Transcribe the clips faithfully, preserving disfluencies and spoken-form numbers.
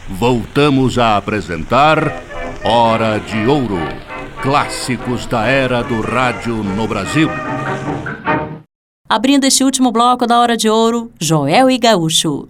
voltamos a apresentar Hora de Ouro, clássicos da era do rádio no Brasil. Abrindo este último bloco da Hora de Ouro, Joel e Gaúcho.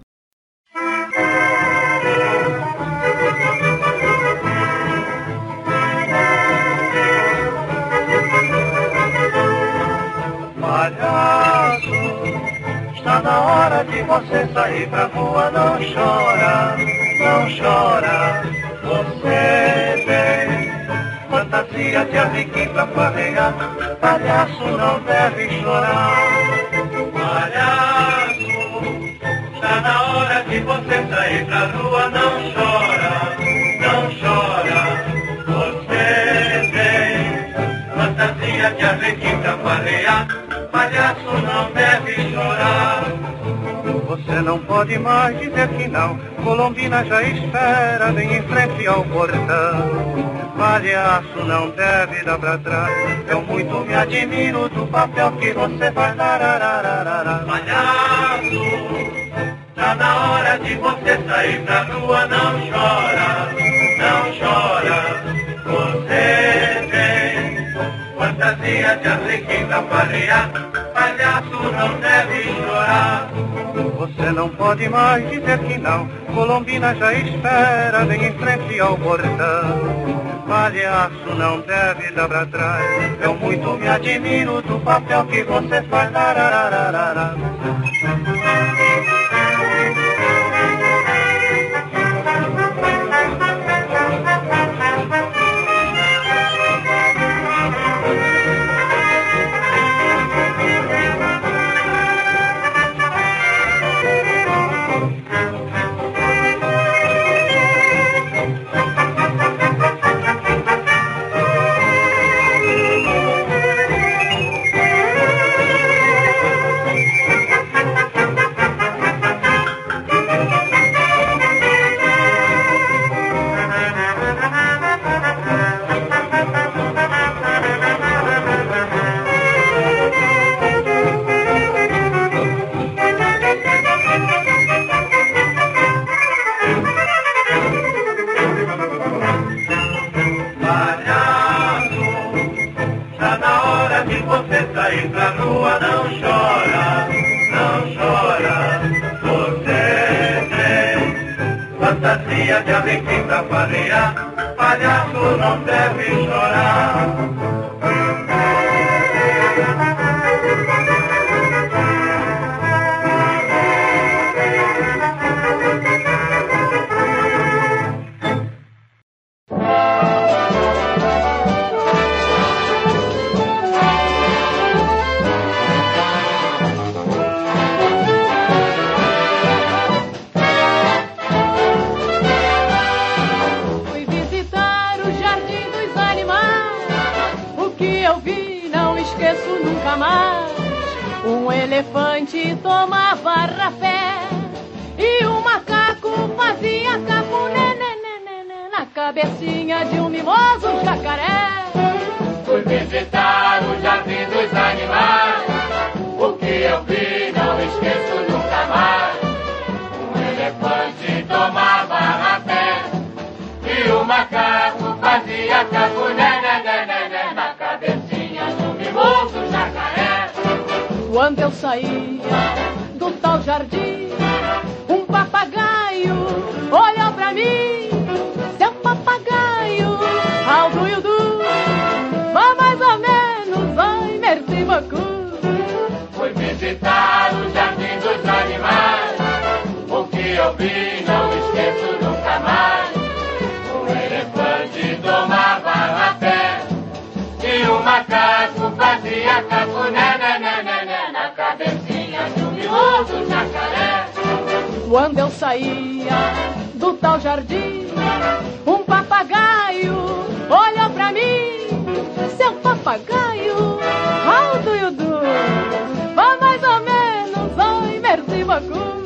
Palhaço, está na hora de você sair pra rua. Não chora, não chora, você tem fantasia de arrequim pra farrear. Palhaço não deve chorar. Palhaço, está na hora de você sair pra rua. Não chora, não chora, você tem fantasia de arrequim pra farrear. Palhaço não deve chorar. Você não pode mais dizer que não. Colombina já espera bem em frente ao portão. Palhaço não deve dar pra trás. Eu muito me admiro do papel que você faz. Palhaço, tá na hora de você sair pra rua. Não chora, não chora, você tem fantasia de arrequim pra farrear. Palhaço não deve chorar. Você não pode mais dizer que não. Colombina já espera bem em frente ao portão. Palhaço não deve dar pra trás. Eu muito me admiro do papel que você faz. Larararara. De alegria pra farrear, palhaço não deve chorar. Um elefante tomava rapé e um macaco fazia cafuné na cabecinha de um mimoso jacaré. Fui visitar o jardim dos animais, o que eu vi não esqueço nunca mais. Um elefante tomava rapé e um macaco fazia cafuné na cabecinha de um mimoso jacaré. Quando eu saía do tal jardim, um papagaio olhou pra mim. Seu papagaio, Aldo e o Du, vá mais ou menos, ai, merci beaucoup. Fui visitar o jardim dos animais, o que eu vi não esqueço nunca mais. Um elefante tomava rapé e um macaco fazia cafuné na cabecinha de um mimoso jacaré. Quando eu saía do tal jardim, um papagaio olhou pra mim. Seu papagaio, Aldo e o Du, vá mais ou menos, ai, merci beaucoup.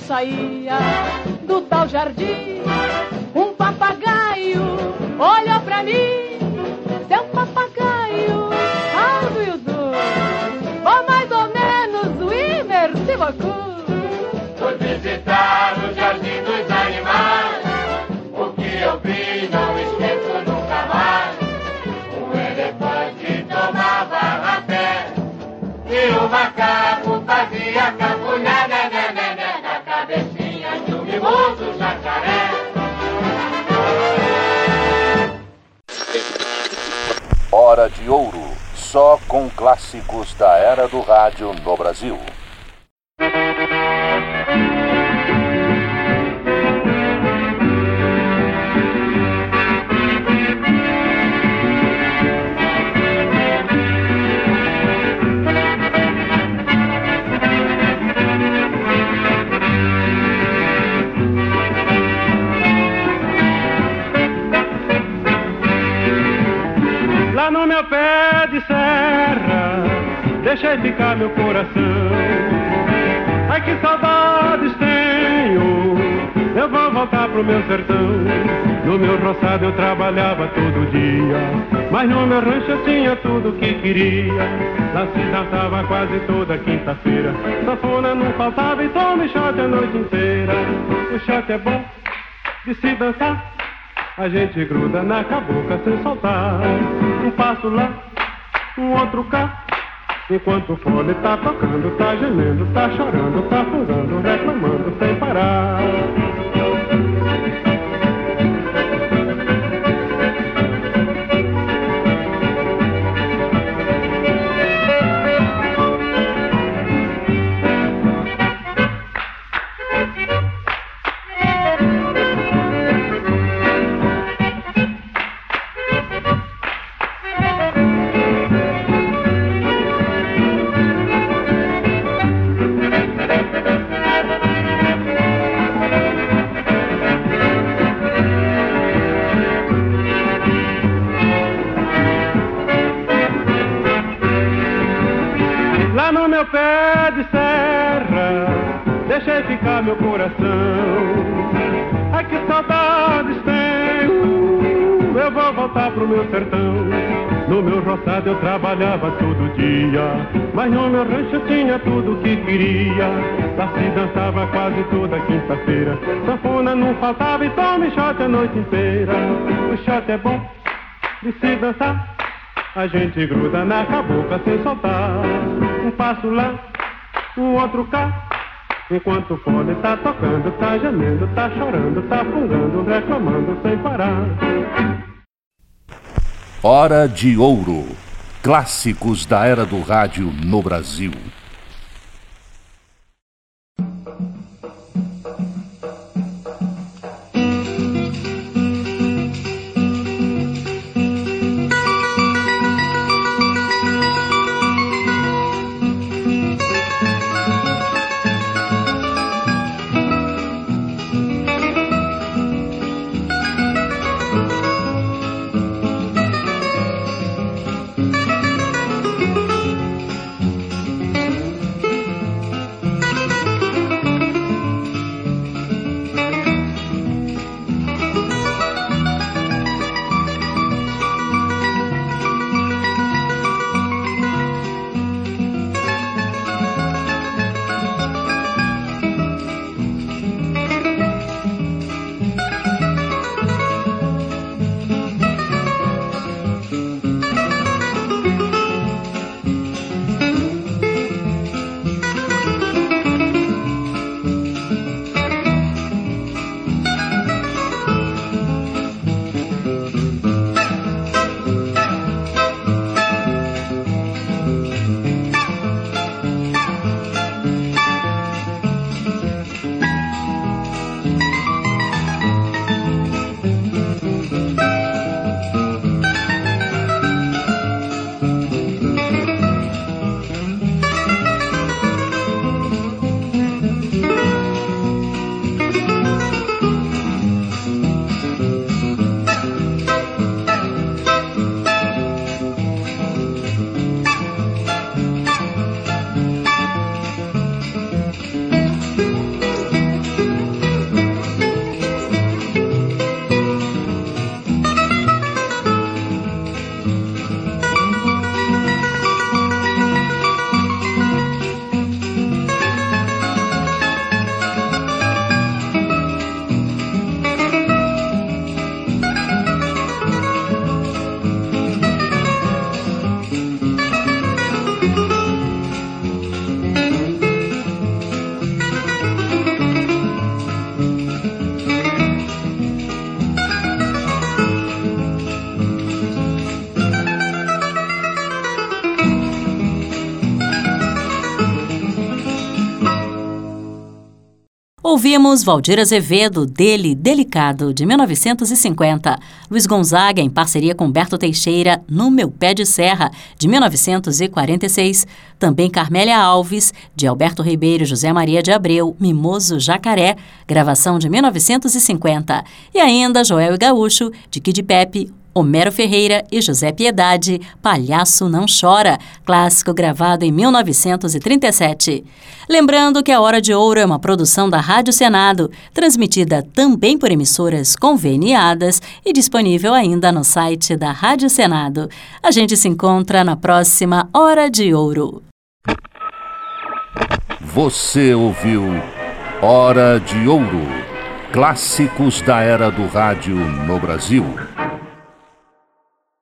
saía do tal jardim, um papagaio olhou pra mim. Seu papagaio, how do you do? Ou mais ou menos, oui, merci beaucoup. Fui visitar o jardim dos animais, o que eu vi não esqueço nunca mais. Um elefante tomava rapé e o macaco fazia cafuné, né, né, né, né, na cabecinha de um mimoso jacaré. Hora de Ouro, só com clássicos da era do rádio no Brasil. Lá no meu pé de serra, deixei ficar meu coração. Ai, que saudades tenho, eu vou voltar pro meu sertão. No meu roçado eu trabalhava todo dia, mas no meu rancho eu tinha tudo que queria. Lá se dançava quase toda quinta-feira, sanfona não faltava e tome shot a noite inteira. O shot é bom de se dançar, a gente gruda na cabocla sem soltar. Um passo lá, um outro cá, enquanto o fole tá tocando, tá gemendo, tá chorando, tá fungando, reclamando sem parar. Pé de serra, deixei ficar meu coração. Ai, que saudades tenho, eu vou voltar pro meu sertão. No meu roçado eu trabalhava todo dia, mas no meu rancho eu tinha tudo que queria. Lá se dançava quase toda quinta-feira, sanfona não faltava e tome shot a noite inteira. O shot é bom de se dançar, a gente gruda na cabocla sem soltar. Um passo lá, um outro cá, enquanto o fole tá tocando, tá gemendo, tá chorando, tá fungando, reclamando sem parar. Hora de Ouro, clássicos da era do rádio no Brasil. Ouvimos Valdir Azevedo, Dele, Delicado, de mil novecentos e cinquenta. Luiz Gonzaga, em parceria com Berto Teixeira, No Meu Pé de Serra, de mil novecentos e quarenta e seis. Também Carmélia Alves, de Alberto Ribeiro e José Maria de Abreu, Mimoso Jacaré, gravação de mil novecentos e cinquenta. E ainda Joel e Gaúcho, de Kid Pepe, Homero Ferreira e José Piedade, Palhaço Não Chora, clássico gravado em mil novecentos e trinta e sete. Lembrando que a Hora de Ouro é uma produção da Rádio Senado, transmitida também por emissoras conveniadas e disponível ainda no site da Rádio Senado. A gente se encontra na próxima Hora de Ouro. Você ouviu Hora de Ouro, clássicos da era do rádio no Brasil.